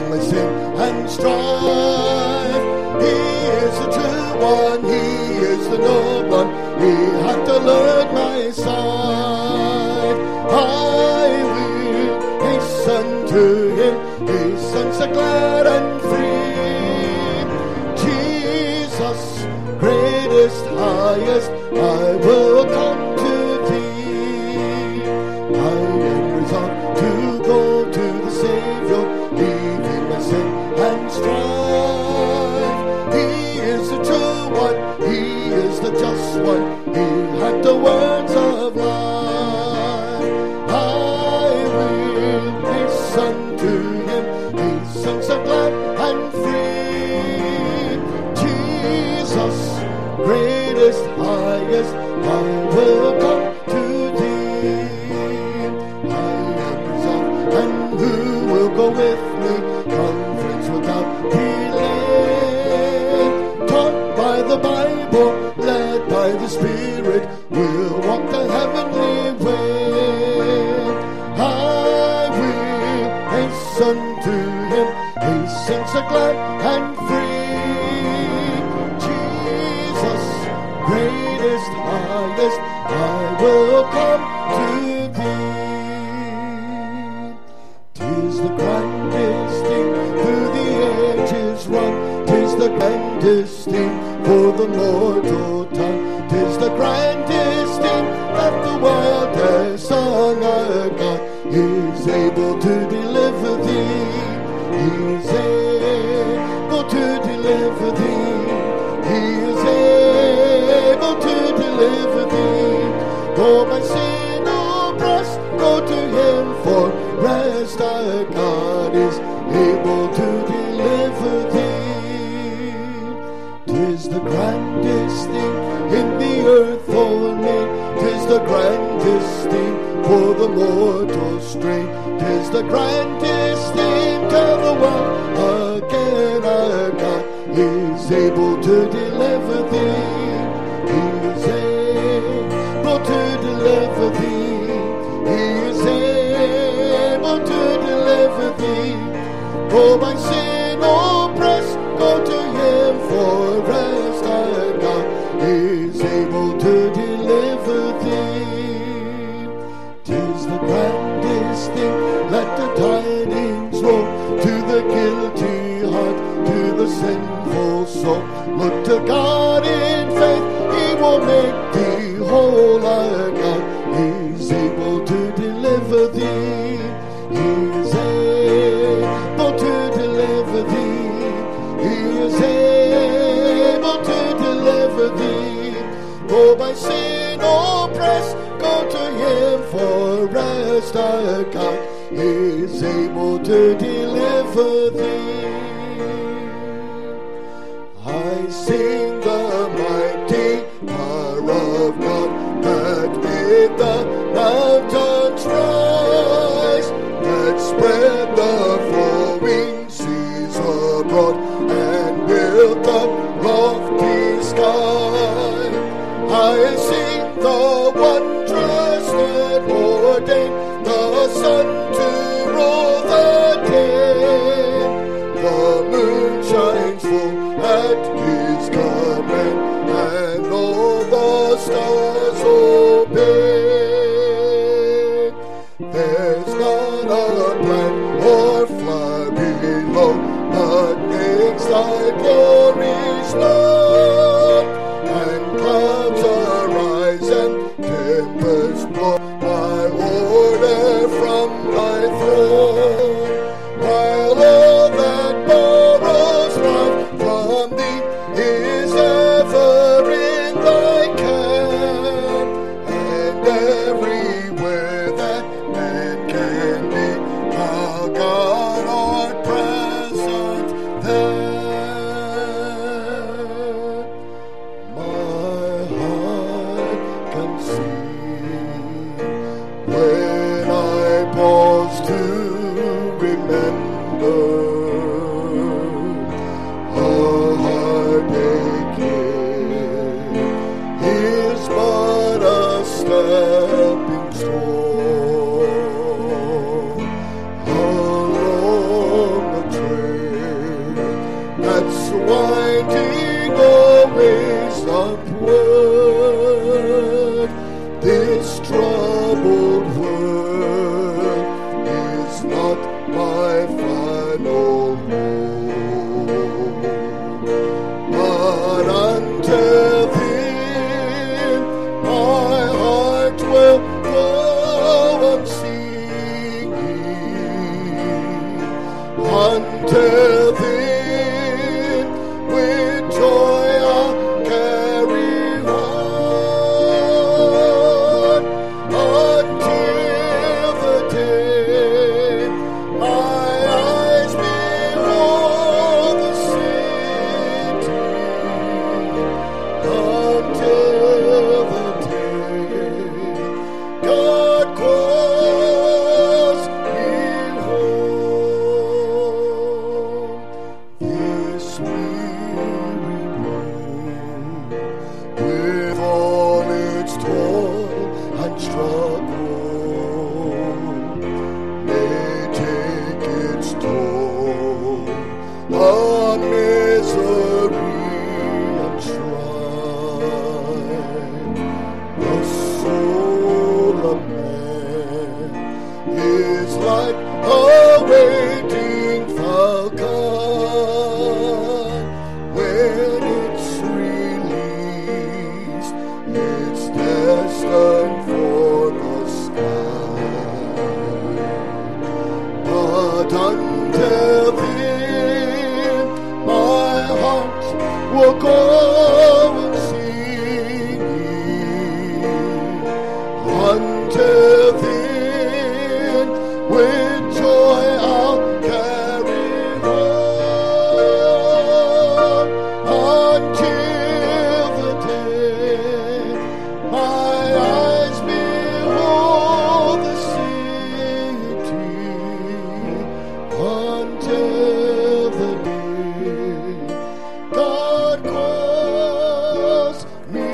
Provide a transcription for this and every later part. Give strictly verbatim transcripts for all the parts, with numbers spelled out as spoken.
my sin and strife. He is the true one, He is the noble one, He hath delivered my side. I will hasten to Him, His sons are glad and free. Jesus, greatest, highest, I will come to Thee. I am resolved to go to the Savior, leaving my sin and strife. He is the true one, He is the just one, He had the words of life. I will hasten to Him, His sons are glad and free. Jesus, greatest, highest, I will come to Thee. I am resolved, and who will go with me? Conference without delay. Taught by the Bible, led by the Spirit, we'll walk the heavenly way. I will hasten to Him, His saints are glad and free. Jesus, greatest, highest, I will come to Thee. 'Tis the grandest thing through the ages run, 'tis the grandest thing for the mortal tongue, 'tis the grandest thing that the world has sung. Our God is able to deliver thee, He is able to deliver thee, He is able to deliver thee. Oh, my sin oppressed, go to Him for rest. Our God is able to deliver thee. 'Tis the grandest thing in the earth for me, 'tis the grandest thing for the mortal strain, 'tis the grandest thing, tell the world again. Our God is able to deliver thee, He is able to deliver thee, He is able to deliver thee. Oh, my sin oppressed, go to Him for rest. Our God is able to deliver thee. 'Tis the grandest thing, let the tidings roll to the guilty heart, to the sinful soul. Look to God in faith, He will make thee whole. Our God is able to deliver thee, He is able to deliver thee, He is able to deliver thee. Oh, my sin oppressed, go to Him for rest. Our God is able to deliver thee. I sing the mighty power of God that made the mountains rise, that spread the flowing seas abroad and built the lofty sky. I sing the wondrous that ordained the sun to rule the day. The moon shines full at His command, and all the stars obey. There's not a plant or flower below that makes Thy glories known. And clouds arise and tempests blow by order from Thy throne, while all that borrows life from Thee is ever in Thy care. And everywhere that man can be, Thou God art present there. My heart can see when I pause to remember a heartache is but a stepping stone along the trail. final home. But until then, my heart will go on singing. Until then, with joy I'll carry on. Until the day my eyes behold the city. Until the day God calls me home. This weary world, with all its toil and struggle, may take its toll on misery and strife. The soul of man is like a waiting falcon. When it's released, it's destined for the sky. But until then, my heart will go on singing. Until then, with joy I'll carry on. Until the day my eyes behold the city. Until the day God calls me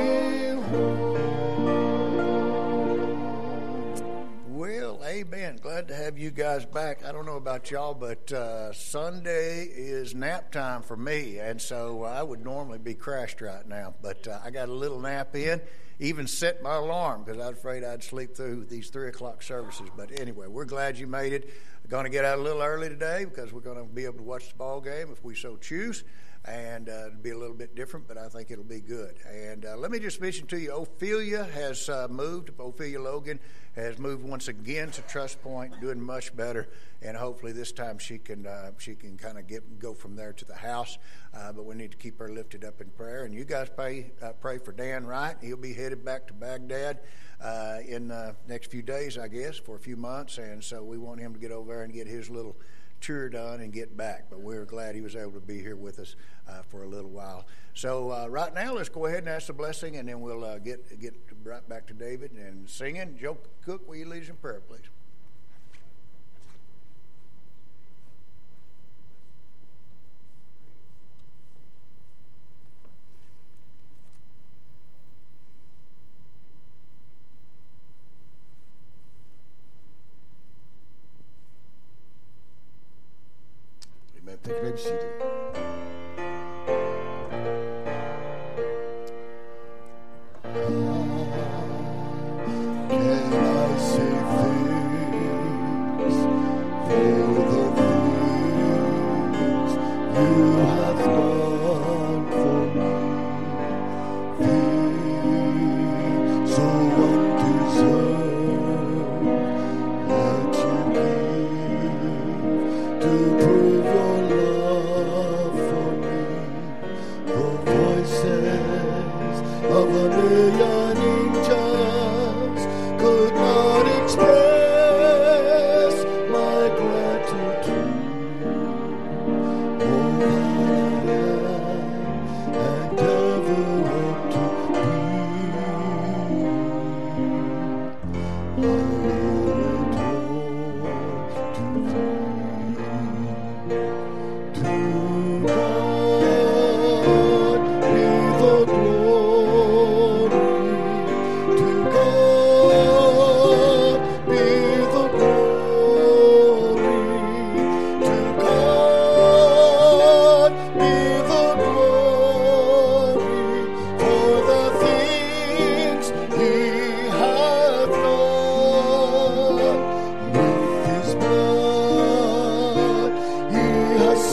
home. Well, amen. Glad to have you guys back. I don't know about y'all, but uh, Sunday is nap time for me, and so I would normally be crashed right now, but uh, I got a little nap in, even set my alarm because I was afraid I'd sleep through these three o'clock services. But anyway, we're glad you made it. We're going to get out a little early today because we're going to be able to watch the ball game if we so choose. And uh, it'll be a little bit different, but I think it'll be good. And uh, let me just mention to you, Ophelia has uh, moved. Ophelia Logan has moved once again to Trust Point, doing much better. And hopefully this time she can uh, she can kind of get go from there to the house. Uh, but we need to keep her lifted up in prayer. And you guys pray uh, pray for Dan Wright. He'll be headed back to Baghdad uh, in the next few days, I guess, for a few months. And so we want him to get over there and get his little tour done and get back. But we're glad he was able to be here with us uh, for a little while. So uh, right now, let's go ahead and ask the blessing, and then we'll uh, get get right back to David and singing. Joe Cook, will you lead us in prayer, please? Amen. Thank you, baby. Seated. Can I say thanks for the things you have done for me? Things so undeserved that you give to prove your love for me. The voices of a million angels could not express my gratitude. Oh, that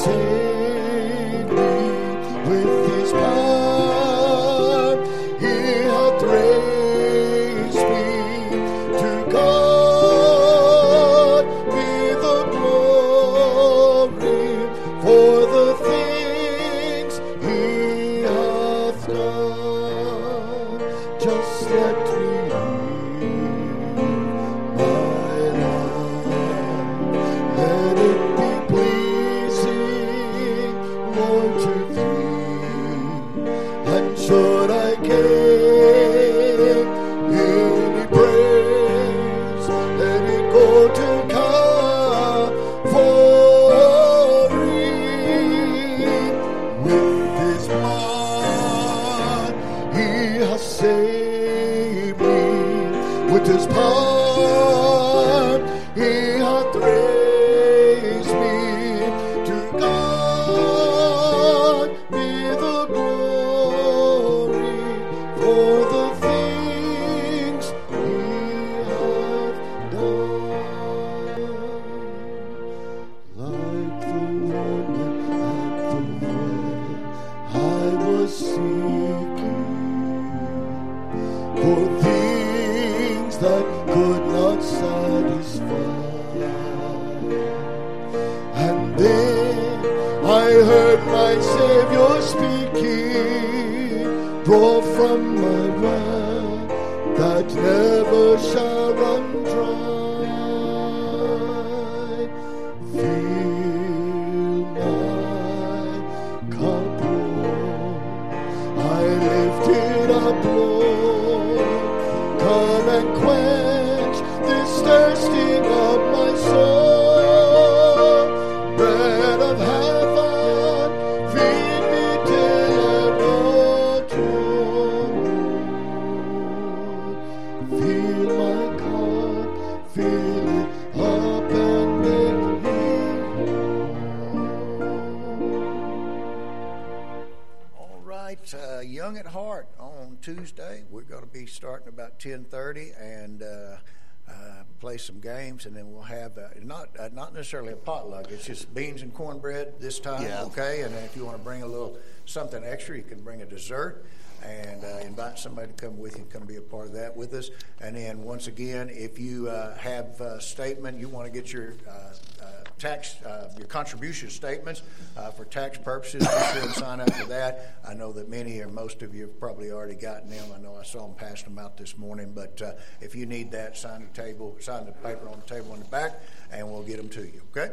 saved me with his power. He hath raised me to God be the glory for the things he hath done. Just let me should I give any praise, let it go to Calvary. With his blood he has saved me. With his power he hath raised me to God be the glory for the things he hath done. Like the woman at the well, I was seeking for things that could not satisfy. And then I heard my Savior speaking, draw from my well that never shall run dry. Fill my cup, Lord. I lift it up, Lord. Come and quench this thirsting of my soul. Bread of heaven, feed me till I want you. Fill my cup, fill it up and make me whole. All right, uh, Young at Heart on Tuesday. We're going to be starting about ten thirty and uh, uh, play some games, and then we'll have uh, not uh, not necessarily a potluck. It's just beans and cornbread this time, Yeah. okay? And then if you want to bring a little something extra, you can bring a dessert and uh, invite somebody to come with you, come be a part of that with us. And then once again, if you uh, have a statement, you want to get your uh, uh, tax, uh, your contribution statements uh, for tax purposes, be sure and sign up for that. I know that many or most of you have probably already gotten them. I know I saw them passing them out this morning, but uh, if you need that, sign the table, sign the paper on the table in the back, and we'll get them to you, okay?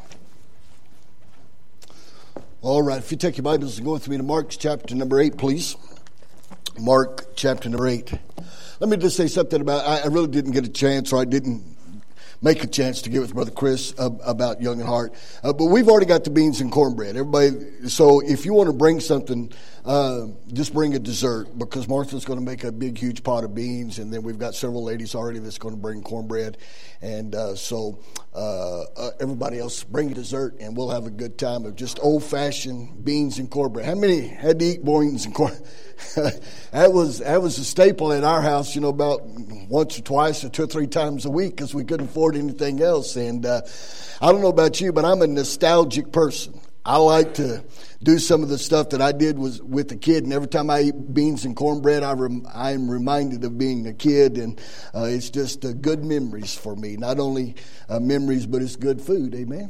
All right, if you take your Bibles and go with me to Mark chapter number eight, please. Mark chapter number eight. Let me just say something about, I, I really didn't get a chance, or I didn't make a chance to get with Brother Chris uh, about Young at Heart. Uh, but we've already got the beans and cornbread. Everybody, so if you want to bring something, uh, just bring a dessert, because Martha's going to make a big, huge pot of beans, and then we've got several ladies already that's going to bring cornbread. And uh, so uh, uh, everybody else bring a dessert, and we'll have a good time of just old-fashioned beans and cornbread. How many had to eat beans and cornbread? that was that was a staple at our house, you know, about once or twice or two or three times a week, because we couldn't afford anything else. And uh, I don't know about you, but I'm a nostalgic person. I like to do some of the stuff that I did was with a kid, and every time I eat beans and cornbread, I rem- I'm reminded of being a kid, and uh, it's just uh, good memories for me. Not only uh, memories, but it's good food. Amen.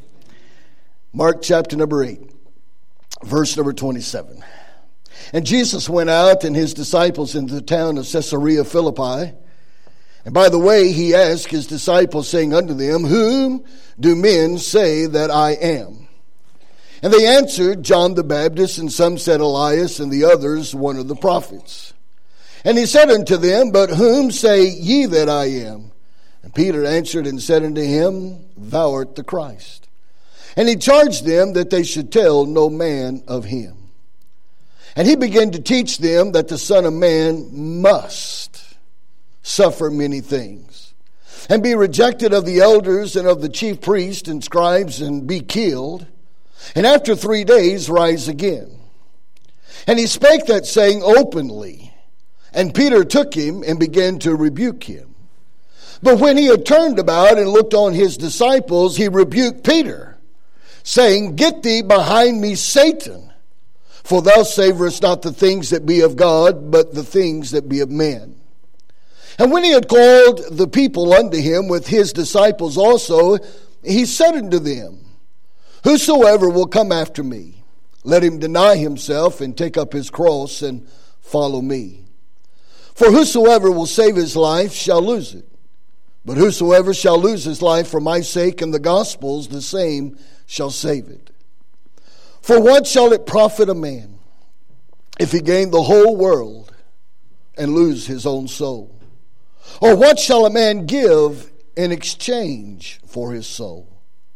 Mark chapter number eight, verse number twenty-seven. And Jesus went out and his disciples into the town of Caesarea Philippi. And by the way, he asked his disciples, saying unto them, Whom do men say that I am? And they answered, John the Baptist, and some said Elias, and the others one of the prophets. And he said unto them, But whom say ye that I am? And Peter answered and said unto him, Thou art the Christ. And he charged them that they should tell no man of him. And he began to teach them that the Son of Man must suffer many things, and be rejected of the elders and of the chief priests and scribes, and be killed, and after three days rise again. And he spake that saying openly, and Peter took him and began to rebuke him. But when he had turned about and looked on his disciples, he rebuked Peter, saying, Get thee behind me, Satan, for thou savorest not the things that be of God, but the things that be of men. And when he had called the people unto him with his disciples also, he said unto them, Whosoever will come after me, let him deny himself and take up his cross and follow me. For whosoever will save his life shall lose it. But whosoever shall lose his life for my sake and the gospel's, the same shall save it. For what shall it profit a man if he gain the whole world and lose his own soul? Or what shall a man give in exchange for his soul?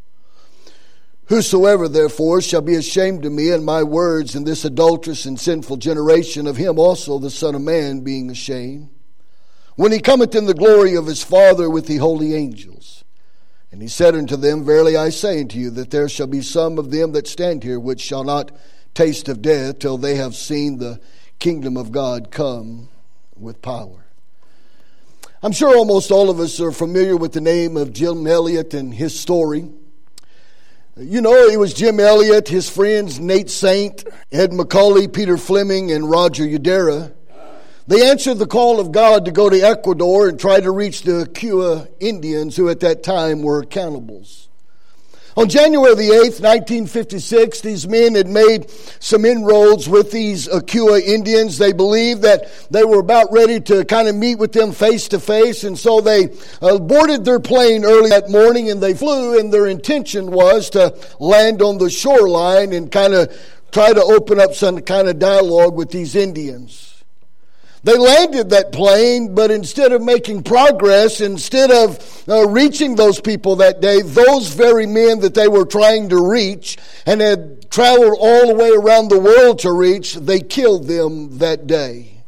Whosoever therefore shall be ashamed of me and my words in this adulterous and sinful generation, of him also the Son of Man being ashamed, when he cometh in the glory of his Father with the holy angels. And he said unto them, Verily I say unto you, that there shall be some of them that stand here, which shall not taste of death, till they have seen the kingdom of God come with power. I'm sure almost all of us are familiar with the name of Jim Elliot and his story. You know, it was Jim Elliot, his friends Nate Saint, Ed McCauley, Peter Fleming, and Roger Udera. They answered the call of God to go to Ecuador and try to reach the Kiowa Indians, who at that time were cannibals. On January the eighth, nineteen fifty-six, these men had made some inroads with these Kiowa Indians. They believed that they were about ready to kind of meet with them face to face, and so they uh, boarded their plane early that morning and they flew, and their intention was to land on the shoreline and kind of try to open up some kind of dialogue with these Indians. They landed that plane, but instead of making progress, instead of uh, reaching those people that day, those very men that they were trying to reach and had traveled all the way around the world to reach, they killed them that day.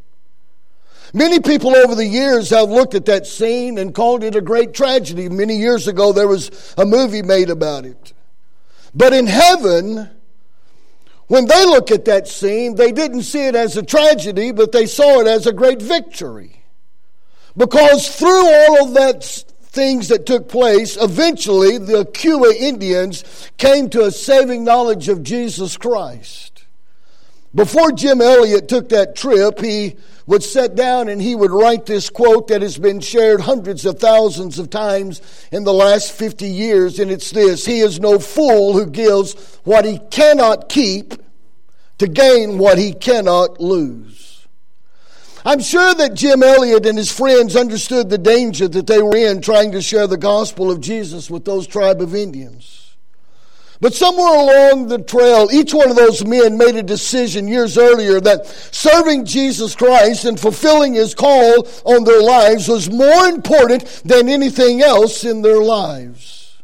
Many people over the years have looked at that scene and called it a great tragedy. Many years ago, there was a movie made about it. But in heaven, when they look at that scene, they didn't see it as a tragedy, but they saw it as a great victory. Because through all of that things that took place, eventually the Kiowa Indians came to a saving knowledge of Jesus Christ. Before Jim Elliot took that trip, he would sit down and he would write this quote that has been shared hundreds of thousands of times in the last fifty years, and it's this: He is no fool who gives what he cannot keep to gain what he cannot lose. I'm sure that Jim Elliot and his friends understood the danger that they were in trying to share the gospel of Jesus with those tribe of Indians. But somewhere along the trail, each one of those men made a decision years earlier that serving Jesus Christ and fulfilling his call on their lives was more important than anything else in their lives.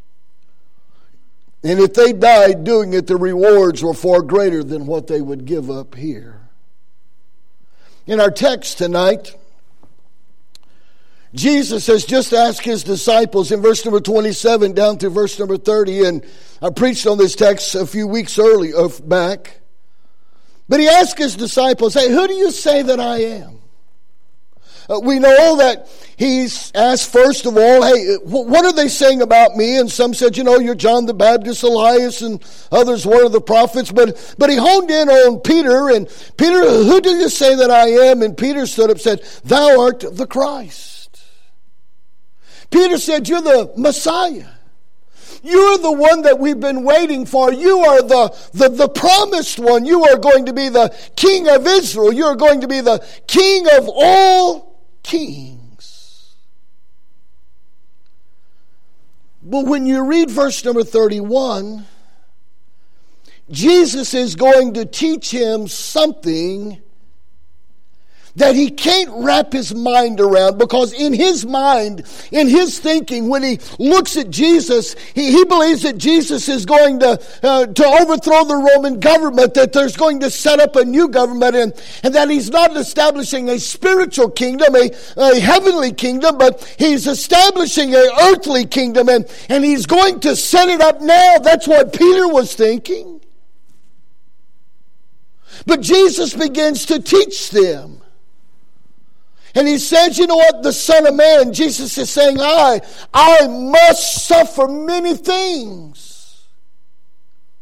And if they died doing it, the rewards were far greater than what they would give up here. In our text tonight, Jesus has just asked his disciples in verse number twenty-seven down to verse number thirty, and I preached on this text a few weeks early uh, back. But he asked his disciples, hey, who do you say that I am? Uh, we know that he's asked first of all, hey, what are they saying about me? And some said, you know, you're John the Baptist, Elias, and others one of the prophets. But but he honed in on Peter, and Peter, who do you say that I am? And Peter stood up and said, thou art the Christ. Peter said, you're the Messiah. You're the one that we've been waiting for. You are the, the, the promised one. You are going to be the King of Israel. You are going to be the King of all kings. But when you read verse number thirty-one, Jesus is going to teach him something that he can't wrap his mind around, because in his mind, in his thinking, when he looks at Jesus, he, he believes that Jesus is going to uh, to overthrow the Roman government, that there's going to set up a new government, and, and that he's not establishing a spiritual kingdom, a, a heavenly kingdom, but he's establishing an earthly kingdom, and, and he's going to set it up now. That's what Peter was thinking. But Jesus begins to teach them. And he says, you know what, the Son of Man, Jesus is saying, I, I must suffer many things.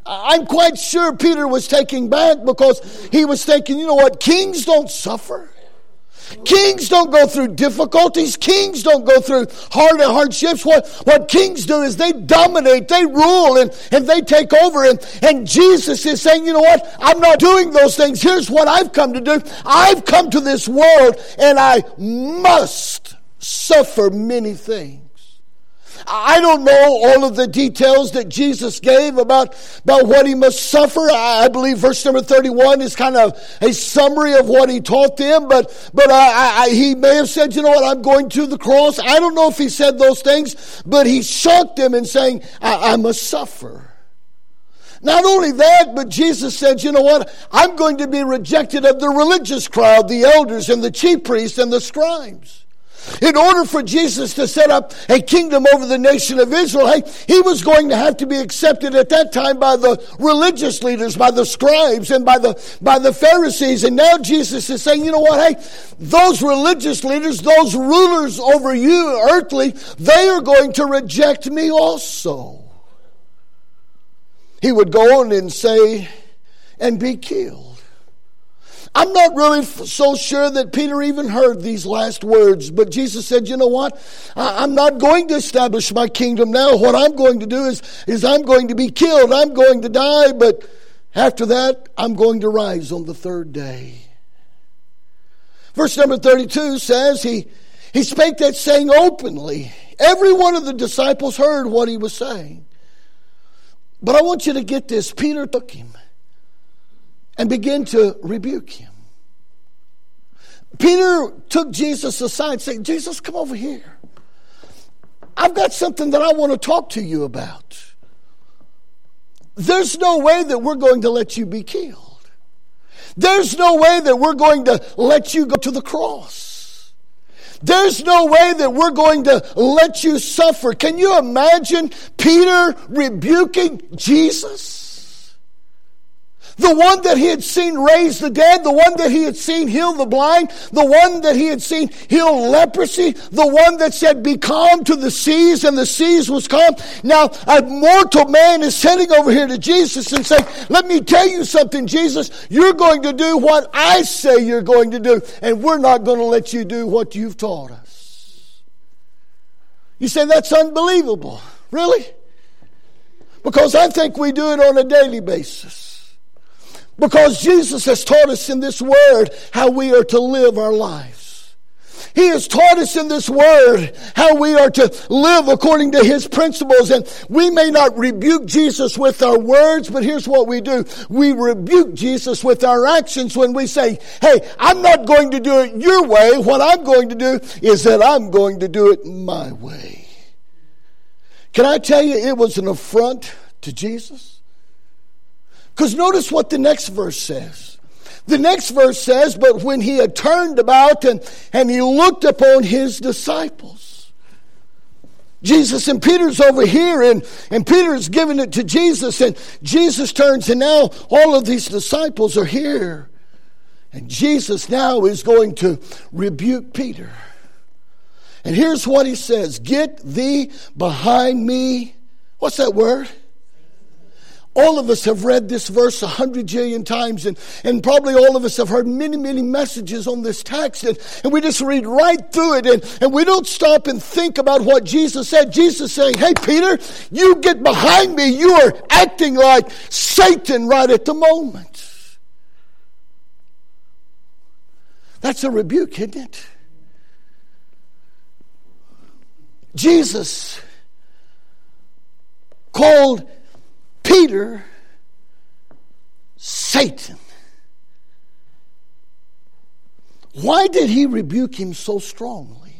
I'm quite sure Peter was taken back because he was thinking, you know what, kings don't suffer. Kings don't go through difficulties. Kings don't go through hard hardships. What, what kings do is they dominate, they rule, and, and they take over. And, and Jesus is saying, you know what? I'm not doing those things. Here's what I've come to do. I've come to this world, and I must suffer many things. I don't know all of the details that Jesus gave about, about what he must suffer. I, I believe verse number thirty-one is kind of a summary of what he taught them. But, but I, I, he may have said, you know what, I'm going to the cross. I don't know if he said those things, but he shocked them in saying, I, I must suffer. Not only that, but Jesus said, you know what, I'm going to be rejected of the religious crowd, the elders and the chief priests and the scribes. In order for Jesus to set up a kingdom over the nation of Israel, hey, he was going to have to be accepted at that time by the religious leaders, by the scribes, and by the by the Pharisees. And now Jesus is saying, you know what, hey, those religious leaders, those rulers over you, earthly, they are going to reject me also. He would go on and say, and be killed. I'm not really so sure that Peter even heard these last words, but Jesus said, you know what? I'm not going to establish my kingdom now. What I'm going to do is, is I'm going to be killed. I'm going to die, but after that, I'm going to rise on the third day. Verse number thirty-two says, he, he spake that saying openly. Every one of the disciples heard what he was saying. But I want you to get this. Peter took him and began to rebuke him. Peter took Jesus aside, saying, Jesus, come over here. I've got something that I want to talk to you about. There's no way that we're going to let you be killed. There's no way that we're going to let you go to the cross. There's no way that we're going to let you suffer. Can you imagine Peter rebuking Jesus? The one that he had seen raise the dead, the one that he had seen heal the blind, the one that he had seen heal leprosy, the one that said, be calm to the seas, and the seas was calm. Now, a mortal man is sitting over here to Jesus and saying, let me tell you something, Jesus, you're going to do what I say you're going to do, and we're not going to let you do what you've taught us. You say, that's unbelievable. Really? Because I think we do it on a daily basis. Because Jesus has taught us in this word how we are to live our lives. He has taught us in this word how we are to live according to his principles. And we may not rebuke Jesus with our words, but here's what we do. We rebuke Jesus with our actions when we say, hey, I'm not going to do it your way. What I'm going to do is that I'm going to do it my way. Can I tell you, it was an affront to Jesus? Because notice what the next verse says. The next verse says, but when he had turned about and, and he looked upon his disciples. Jesus and Peter's over here, and, and Peter's giving it to Jesus, and Jesus turns, and now all of these disciples are here. And Jesus now is going to rebuke Peter. And here's what he says, get thee behind me. What's that word? All of us have read this verse a hundred jillion times, and, and probably all of us have heard many, many messages on this text, and, and we just read right through it, and, and we don't stop and think about what Jesus said. Jesus saying, hey, Peter, you get behind me. You are acting like Satan right at the moment. That's a rebuke, isn't it? Jesus called Peter Satan. Why did he rebuke him so strongly?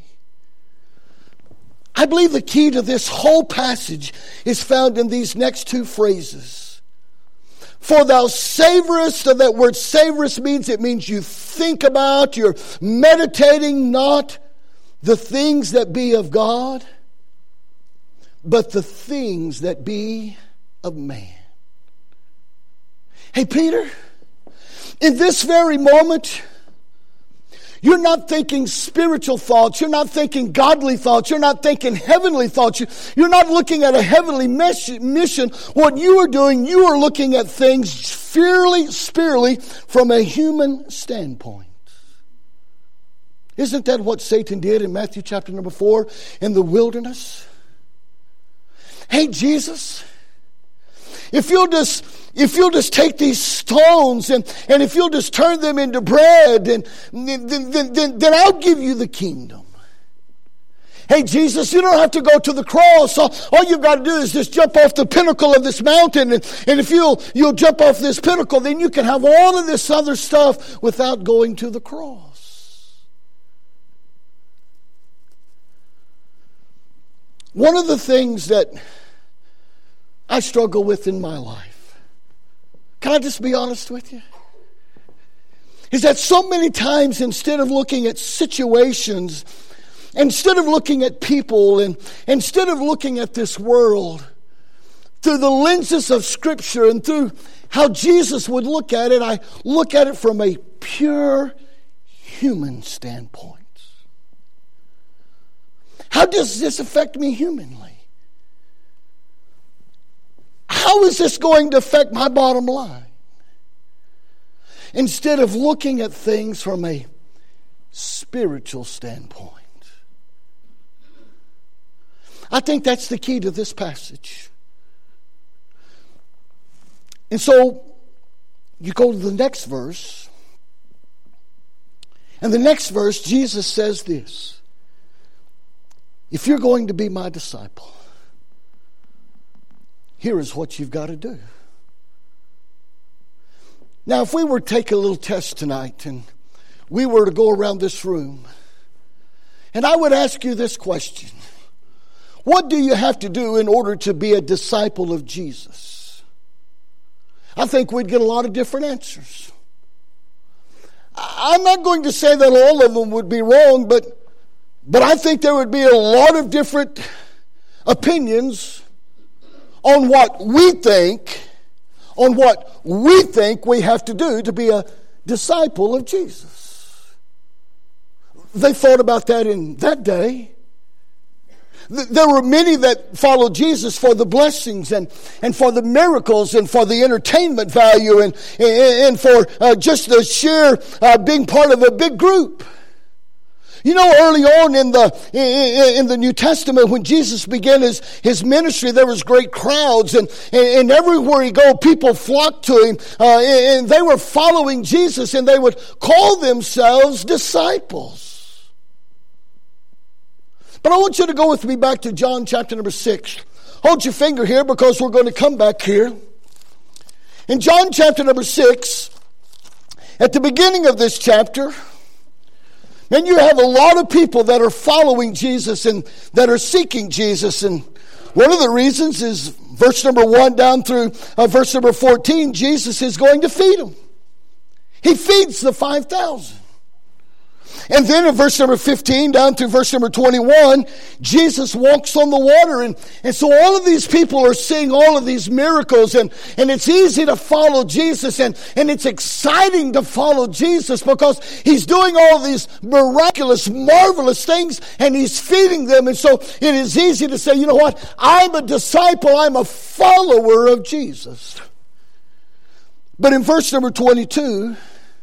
I believe the key to this whole passage is found in these next two phrases. For thou savorest, of that word savorest means, it means you think about, you're meditating not the things that be of God, but the things that be of man. Hey, Peter, in this very moment, You're not thinking spiritual thoughts. You're not thinking godly thoughts. You're not thinking heavenly thoughts. You're not looking at a heavenly mission. What you are doing, you are looking at things purely, spiritually from a human standpoint. Isn't that what Satan did in Matthew chapter number four in the wilderness? Hey, Jesus, if you'll just if you'll just take these stones and, and if you'll just turn them into bread, and then, then, then, then I'll give you the kingdom. Hey, Jesus, you don't have to go to the cross. All, all you've got to do is just jump off the pinnacle of this mountain. And, and if you'll, you'll jump off this pinnacle, then you can have all of this other stuff without going to the cross. One of the things that I struggle with in my life, can I just be honest with you? Is that so many times instead of looking at situations, instead of looking at people, and instead of looking at this world through the lenses of Scripture and through how Jesus would look at it, I look at it from a pure human standpoint. How does this affect me humanly? How is this going to affect my bottom line? Instead of looking at things from a spiritual standpoint. I think that's the key to this passage. And so you go to the next verse. And the next verse, Jesus says this: if you're going to be my disciple, here is what you've got to do. Now, if we were to take a little test tonight and we were to go around this room, and I would ask you this question: what do you have to do in order to be a disciple of Jesus? I think we'd get a lot of different answers. I'm not going to say that all of them would be wrong, but, but I think there would be a lot of different opinions on what we think, on what we think we have to do to be a disciple of Jesus. They thought about that in that day. There were many that followed Jesus for the blessings and, and for the miracles and for the entertainment value and, and for uh, just the sheer uh, being part of a big group. You know, early on in the in the New Testament, when Jesus began his, his ministry, there was great crowds, and, and everywhere he go, people flocked to him, uh, and they were following Jesus, and they would call themselves disciples. But I want you to go with me back to John chapter number six. Hold your finger here, because we're going to come back here. In John chapter number six, at the beginning of this chapter, and you have a lot of people that are following Jesus and that are seeking Jesus. And one of the reasons is verse number one down through uh, verse number fourteen, Jesus is going to feed them. He feeds the five thousand. And then in verse number fifteen down through verse number twenty-one, Jesus walks on the water. And, and so all of these people are seeing all of these miracles. And, and it's easy to follow Jesus. And, and it's exciting to follow Jesus because he's doing all these miraculous, marvelous things. And he's feeding them. And so it is easy to say, you know what? I'm a disciple. I'm a follower of Jesus. But in verse number twenty-two,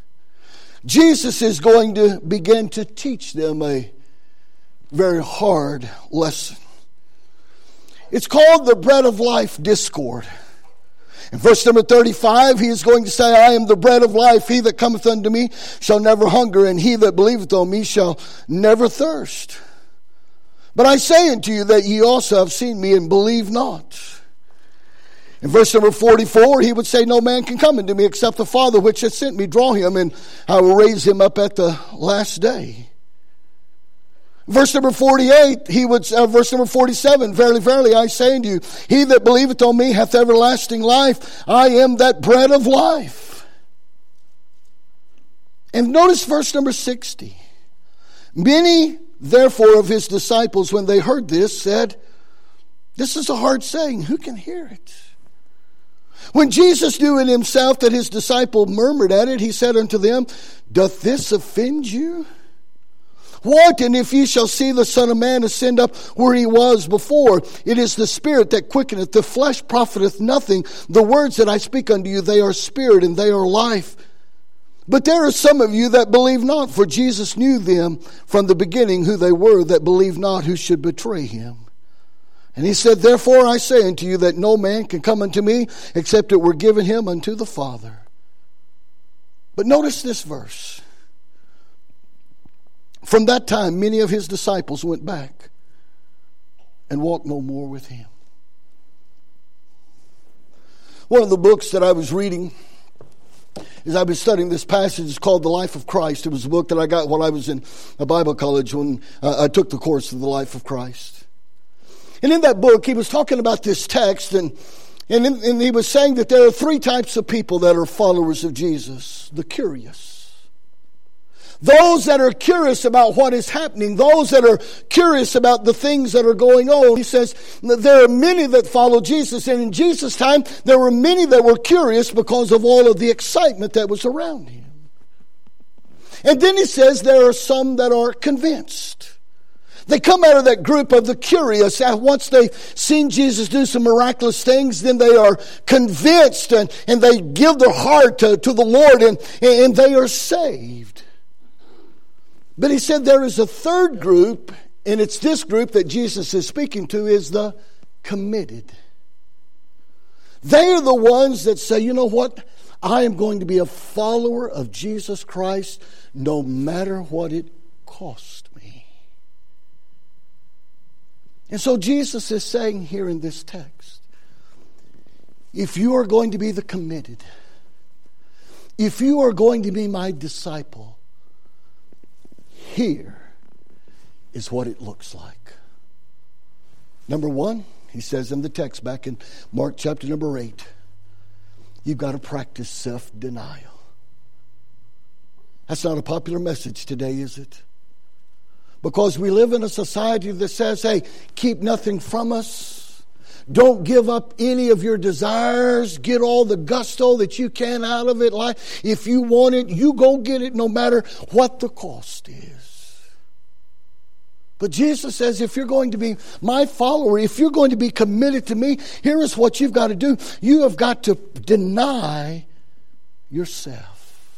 Jesus is going to begin to teach them a very hard lesson. It's called the bread of life discord. In verse number thirty-five, he is going to say, I am the bread of life. He that cometh unto me shall never hunger, and he that believeth on me shall never thirst. But I say unto you that ye also have seen me and believe not. In verse number forty-four, he would say, no man can come unto me except the Father which hath sent me draw him, and I will raise him up at the last day. Verse number forty-eight, he would, uh, verse number forty-seven, verily, verily, I say unto you, he that believeth on me hath everlasting life. I am that bread of life. And notice verse number sixty. Many, therefore, of his disciples, when they heard this, said, this is a hard saying. Who can hear it? When Jesus knew in himself that his disciple murmured at it, he said unto them, doth this offend you? What? And if ye shall see the Son of Man ascend up where he was before, it is the Spirit that quickeneth, the flesh profiteth nothing. The words that I speak unto you, they are spirit and they are life. But there are some of you that believe not, for Jesus knew them from the beginning who they were that believed not, who should betray him. And he said, therefore I say unto you that no man can come unto me except it were given him unto the Father. But notice this verse. From that time, many of his disciples went back and walked no more with him. One of the books that I was reading as I was studying this passage is called The Life of Christ. It was a book that I got while I was in a Bible college when uh, I took the course of the life of Christ. And in that book, he was talking about this text, and, and, in, and he was saying that there are three types of people that are followers of Jesus. The curious. Those that are curious about what is happening. Those that are curious about the things that are going on. He says there are many that follow Jesus. And in Jesus' time, there were many that were curious because of all of the excitement that was around him. And then he says there are some that are convinced. They come out of that group of the curious. Once they've seen Jesus do some miraculous things, then they are convinced and, and they give their heart to, to the Lord and, and they are saved. But he said there is a third group, and it's this group that Jesus is speaking to, is the committed. They are the ones that say, you know what? I am going to be a follower of Jesus Christ no matter what it costs me. And so Jesus is saying here in this text, if you are going to be the committed, if you are going to be my disciple, here is what it looks like. Number one, he says in the text back in Mark chapter number eight, you've got to practice self-denial. That's not a popular message today, is it? Because we live in a society that says, hey, keep nothing from us. Don't give up any of your desires. Get all the gusto that you can out of it. Like, if you want it, you go get it no matter what the cost is. But Jesus says, if you're going to be my follower, if you're going to be committed to me, here is what you've got to do. You have got to deny yourself.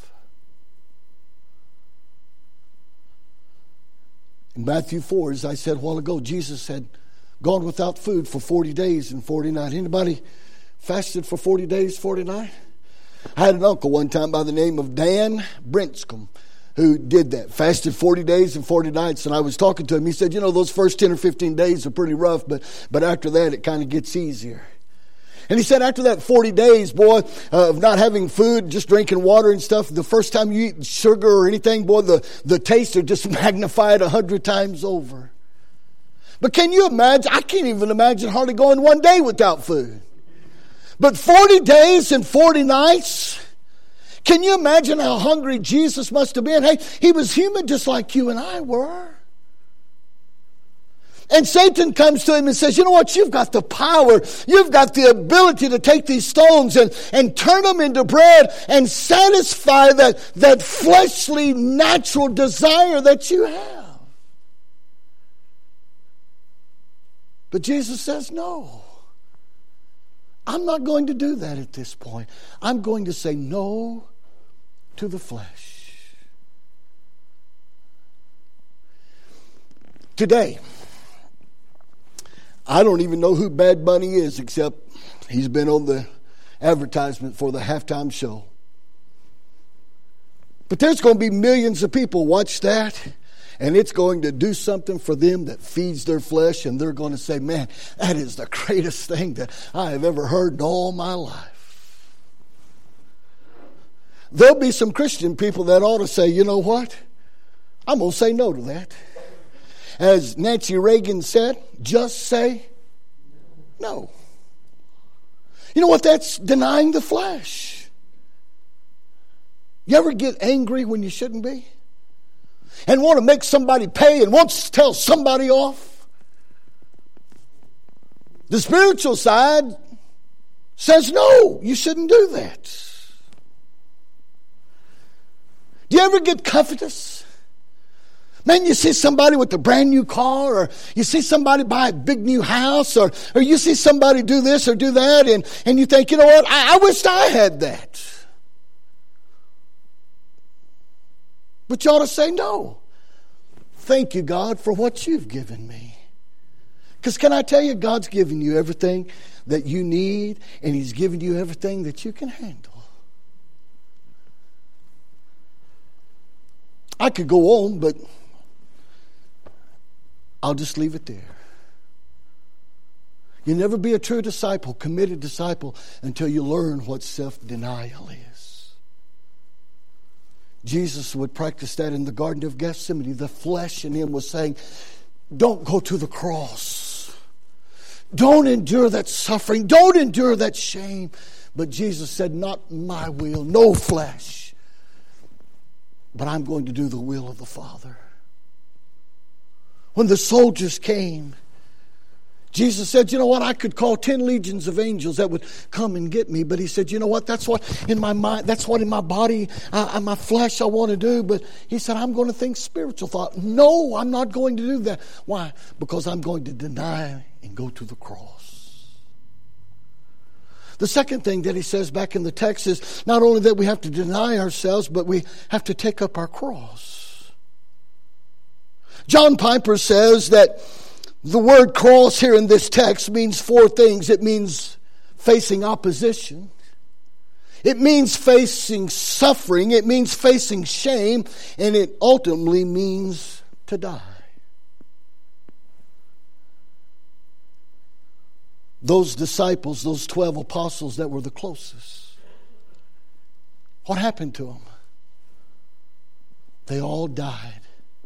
In Matthew four, as I said a while ago, Jesus had gone without food for forty days and forty nights. Anybody fasted for forty days, forty nights? I had an uncle one time by the name of Dan Brinscombe who did that, fasted forty days and forty nights. And I was talking to him. He said, you know, those first ten or fifteen days are pretty rough, but, but after that it kind of gets easier. And he said after that forty days, boy, uh, of not having food, just drinking water and stuff, the first time you eat sugar or anything, boy, the, the taste are just magnified a hundred times over. But can you imagine? I can't even imagine hardly going one day without food. But forty days and forty nights, can you imagine how hungry Jesus must have been? Hey, he was human just like you and I were. And Satan comes to him and says, you know what, you've got the power, you've got the ability to take these stones and, and turn them into bread and satisfy that, that fleshly, natural desire that you have. But Jesus says, no, I'm not going to do that at this point. I'm going to say no to the flesh. Today, I don't even know who Bad Bunny is, except he's been on the advertisement for the halftime show. But there's going to be millions of people watch that, and it's going to do something for them that feeds their flesh, and they're going to say, man, that is the greatest thing that I have ever heard in all my life. There'll be some Christian people that ought to say, you know what? I'm going to say no to that. As Nancy Reagan said, just say no. You know what? That's denying the flesh. You ever get angry when you shouldn't be? And want to make somebody pay and want to tell somebody off? The spiritual side says no, you shouldn't do that. Do you ever get covetous? Man, you see somebody with a brand new car, or you see somebody buy a big new house, or, or you see somebody do this or do that, and, and you think, you know what, I, I wished I had that. But you ought to say, no. Thank you, God, for what you've given me. Because can I tell you, God's given you everything that you need, and He's given you everything that you can handle. I could go on, but I'll just leave it there. You'll never be a true disciple, committed disciple, until you learn what self-denial is. Jesus would practice that in the Garden of Gethsemane. The flesh in him was saying, don't go to the cross. Don't endure that suffering. Don't endure that shame. But Jesus said, not my will, no flesh. But I'm going to do the will of the Father. When the soldiers came, Jesus said, you know what, I could call ten legions of angels that would come and get me. But He said, you know what, that's what in my mind, that's what in my body, uh, my flesh I want to do. But He said, I'm going to think spiritual thought. No, I'm not going to do that. Why? Because I'm going to deny and go to the cross. The second thing that He says back in the text is not only that we have to deny ourselves, but we have to take up our cross. John Piper says that the word cross here in this text means four things. It means facing opposition. It means facing suffering. It means facing shame. And it ultimately means to die. Those disciples, those twelve apostles that were the closest, what happened to them? They all died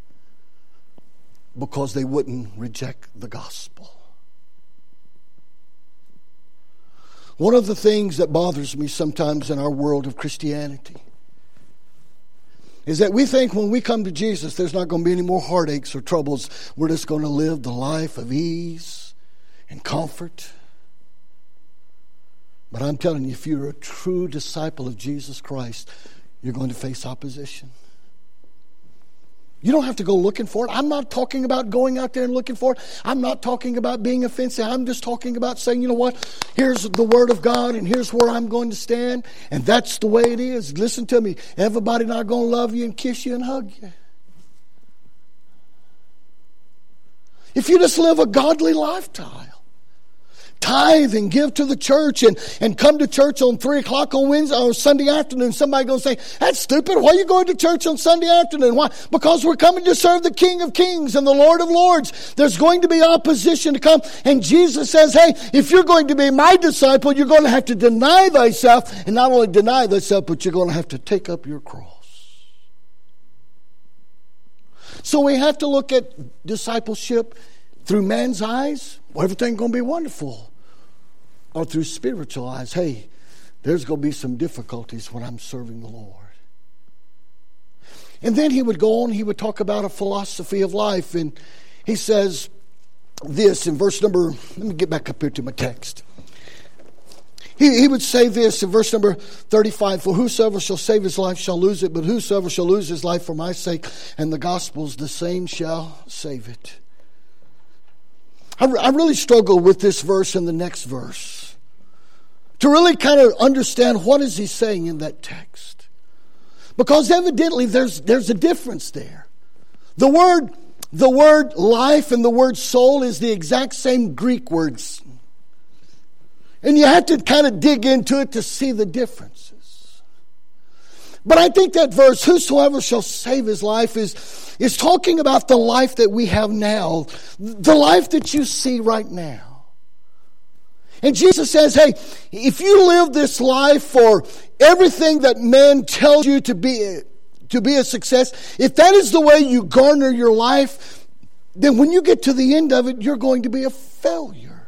because they wouldn't reject the gospel. One of the things that bothers me sometimes in our world of Christianity is that we think when we come to Jesus, there's not going to be any more heartaches or troubles. We're just going to live the life of ease and comfort. But I'm telling you, if you're a true disciple of Jesus Christ, you're going to face opposition. You don't have to go looking for it. I'm not talking about going out there and looking for it. I'm not talking about being offensive. I'm just talking about saying, you know what? Here's the Word of God, and here's where I'm going to stand. And that's the way it is. Listen to me. Everybody not going to love you and kiss you and hug you. If you just live a godly lifestyle, tithe and give to the church and, and come to church on three o'clock on Wednesday or Sunday afternoon. Somebody going to say, that's stupid. Why are you going to church on Sunday afternoon? Why? Because we're coming to serve the King of Kings and the Lord of Lords. There's going to be opposition to come. And Jesus says, hey, if you're going to be my disciple, you're going to have to deny thyself. And not only deny thyself, but you're going to have to take up your cross. So we have to look at discipleship through man's eyes. Well, everything's going to be wonderful. Or through spiritual eyes. Hey, there's going to be some difficulties when I'm serving the Lord. And then he would go on, he would talk about a philosophy of life. And he says this in verse number, let me get back up here to my text. He, he would say this in verse number thirty-five, for whosoever shall save his life shall lose it, but whosoever shall lose his life for my sake and the gospel's, the same shall save it. I, I really struggle with this verse and the next verse to really kind of understand what is he saying in that text. Because evidently there's there's a difference there. The word the word life and the word soul is the exact same Greek words. And you have to kind of dig into it to see the differences. But I think that verse, whosoever shall save his life, is, is talking about the life that we have now. The life that you see right now. And Jesus says, hey, if you live this life for everything that man tells you to be, to be a success, if that is the way you garner your life, then when you get to the end of it, you're going to be a failure.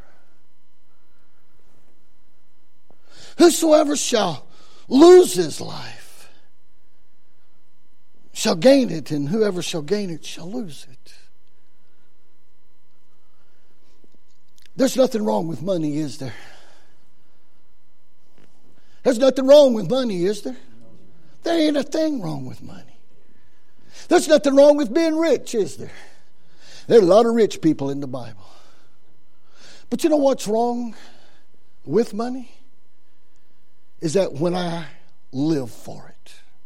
Whosoever shall lose his life shall gain it, and whoever shall gain it shall lose it. There's nothing wrong with money, is there? There's nothing wrong with money, is there? There ain't a thing wrong with money. There's nothing wrong with being rich, is there? There are a lot of rich people in the Bible. But you know what's wrong with money? Is that when I live for it.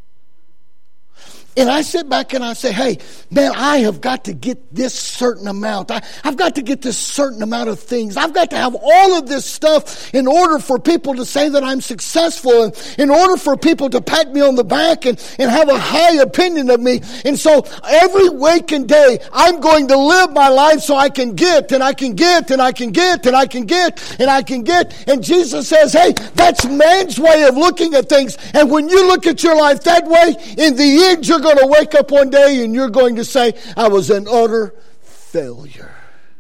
And I sit back and I say, hey, man, I have got to get this certain amount. I, I've got to get this certain amount of things. I've got to have all of this stuff in order for people to say that I'm successful, and in order for people to pat me on the back and, and have a high opinion of me. And so every waking day, I'm going to live my life so I can get, and I can get, and I can get, and I can get, and I can get. And Jesus says, hey, that's man's way of looking at things. And when you look at your life that way, in the end, you're going to wake up one day and you're going to say, I was an utter failure.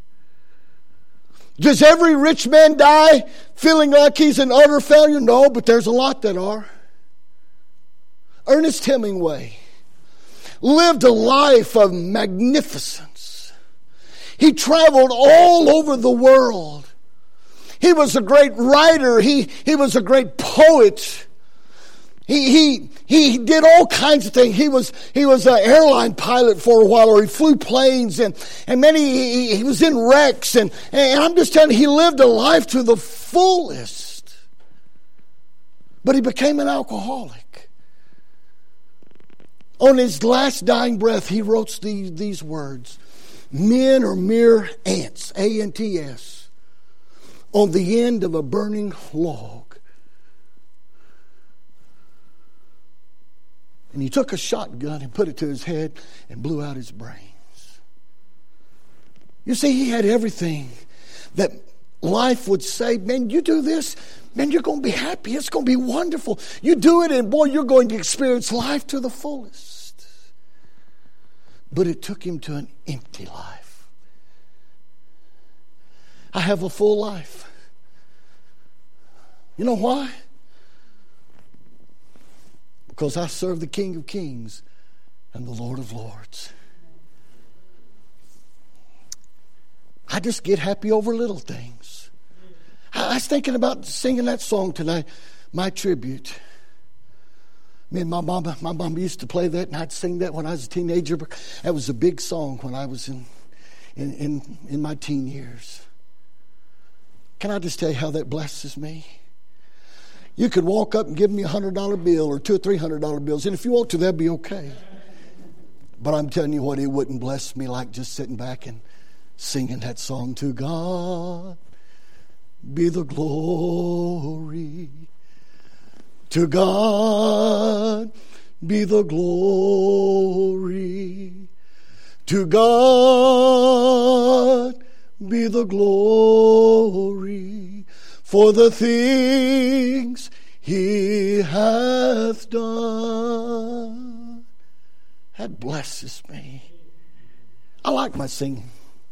Does every rich man die feeling like he's an utter failure? No, but there's a lot that are. Ernest Hemingway lived a life of magnificence. He traveled all over the world. He was a great writer. He, he was a great poet. He, he, he did all kinds of things. He was, he was an airline pilot for a while, or he flew planes, and, and many, he, he was in wrecks. And, and I'm just telling you, he lived a life to the fullest. But he became an alcoholic. On his last dying breath, he wrote these, these words. Men are mere ants, A N T S, on the end of a burning log. And he took a shotgun and put it to his head and blew out his brains. You see, he had everything that life would say, man, you do this, man, you're going to be happy. It's going to be wonderful. You do it, and boy, you're going to experience life to the fullest. But it took him to an empty life. I have a full life. You know why? Because I serve the King of Kings and the Lord of Lords. I just get happy over little things. I was thinking about singing that song tonight, My Tribute. Me and my mama, my mama used to play that, and I'd sing that when I was a teenager. That was a big song when I was in, in, in, in my teen years. Can I just tell you how that blesses me? You could walk up and give me a hundred dollar bill or two or three hundred dollar bills, and if you want to, that'd be okay. But I'm telling you what, it wouldn't bless me like just sitting back and singing that song. To God be the glory. To God be the glory. To God be the glory. For the things He hath done. That blesses me. I like my singing.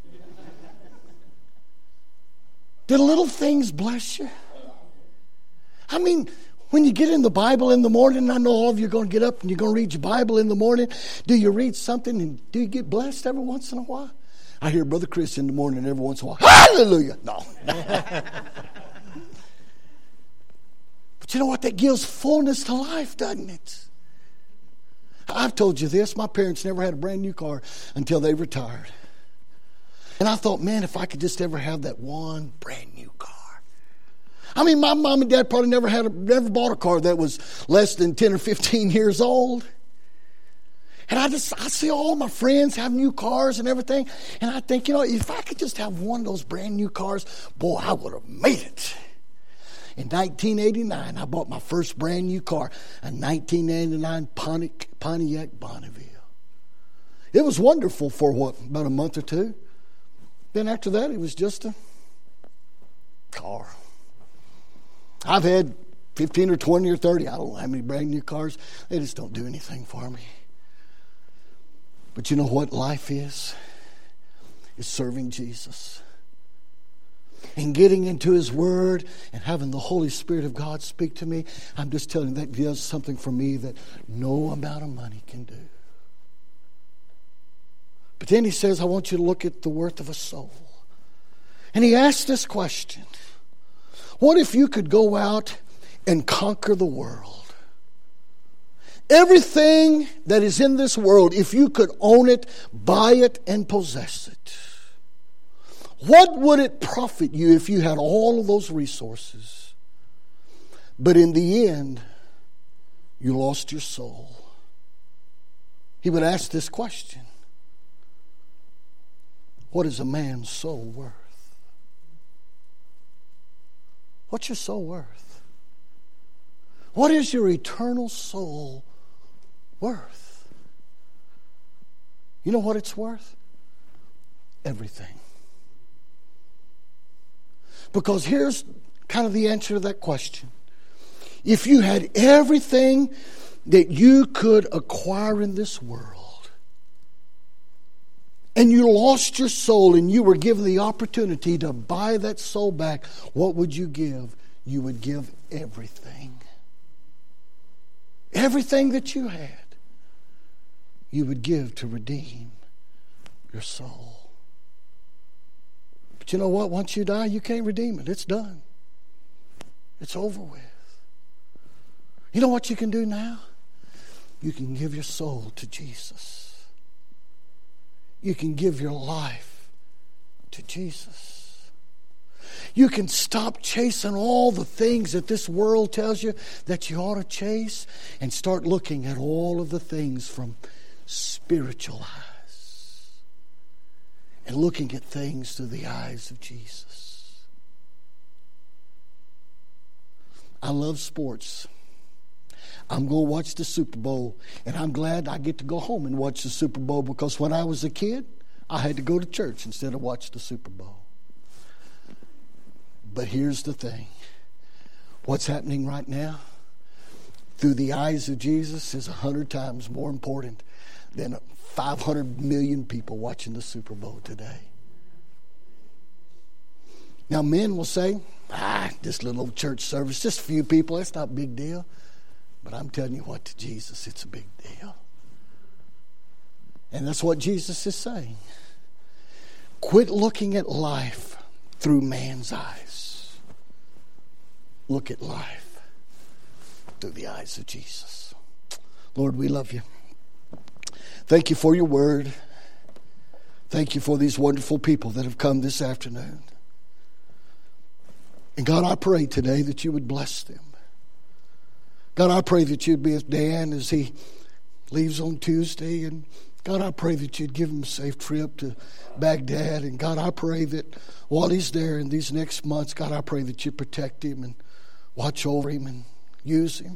Did little things bless you? I mean, when you get in the Bible in the morning, I know all of you are going to get up and you're going to read your Bible in the morning. Do you read something and do you get blessed every once in a while? I hear Brother Chris in the morning every once in a while. Hallelujah! No. But you know what? That gives fullness to life, doesn't it? I've told you this. My parents never had a brand new car until they retired. And I thought, man, if I could just ever have that one brand new car. I mean, my mom and dad probably never had a, never bought a car that was less than ten or fifteen years old. And I just, I see all my friends have new cars and everything. And I think, you know, if I could just have one of those brand new cars, boy, I would have made it. In nineteen eighty-nine, I bought my first brand new car, a nineteen eighty-nine Pontiac, Pontiac Bonneville. It was wonderful for what, about a month or two. Then after that, it was just a car. I've had fifteen or twenty or thirty, I don't know how many brand new cars. They just don't do anything for me. But you know what life is? It's serving Jesus. And getting into His Word and having the Holy Spirit of God speak to me. I'm just telling you, that does something for me that no amount of money can do. But then He says, I want you to look at the worth of a soul. And He asked this question. What if you could go out and conquer the world Everything that is in this world, if you could own it, buy it, and possess it, what would it profit you if you had all of those resources, but in the end, you lost your soul? He would ask this question: what is a man's soul worth? What's your soul worth? What is your eternal soul worth? You know what it's worth? Everything. Because here's kind of the answer to that question. If you had everything that you could acquire in this world, and you lost your soul and you were given the opportunity to buy that soul back, what would you give? You would give everything. Everything that you had, you would give to redeem your soul. But you know what? Once you die, you can't redeem it. It's done. It's over with. You know what you can do now? You can give your soul to Jesus. You can give your life to Jesus. You can stop chasing all the things that this world tells you that you ought to chase and start looking at all of the things from spiritual eyes and looking at things through the eyes of Jesus. I love sports. I'm going to watch the Super Bowl, and I'm glad I get to go home and watch the Super Bowl, because when I was a kid, I had to go to church instead of watch the Super Bowl. But here's the thing. What's happening right now, through the eyes of Jesus, is a hundred times more important than five hundred million people watching the Super Bowl today. Now, men will say, ah, this little old church service, just a few people, that's not a big deal. But I'm telling you what, to Jesus, it's a big deal. And that's what Jesus is saying. Quit looking at life through man's eyes. Look at life through the eyes of Jesus. Lord, we love you. Thank you for your word. Thank you for these wonderful people that have come this afternoon. And God, I pray today that you would bless them. God, I pray that you'd be with Dan as he leaves on Tuesday. And God, I pray that you'd give him a safe trip to Baghdad. And God, I pray that while he's there in these next months, God, I pray that you protect him and watch over him and use him.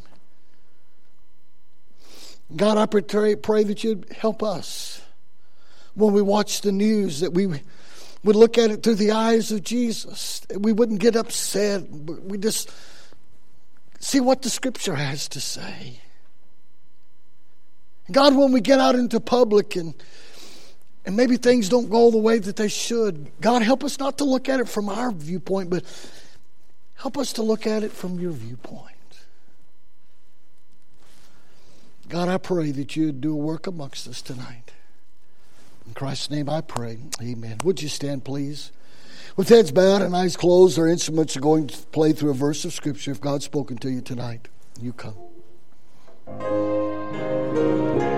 God, I pray, pray that you'd help us when we watch the news, that we would look at it through the eyes of Jesus. That we wouldn't get upset, but we just see what the Scripture has to say. God, when we get out into public and and maybe things don't go the way that they should, God, help us not to look at it from our viewpoint, but help us to look at it from your viewpoint. God, I pray that you'd do a work amongst us tonight. In Christ's name I pray. Amen. Would you stand, please? With heads bowed and eyes closed, our instruments are going to play through a verse of Scripture. If God's spoken to you tonight, you come.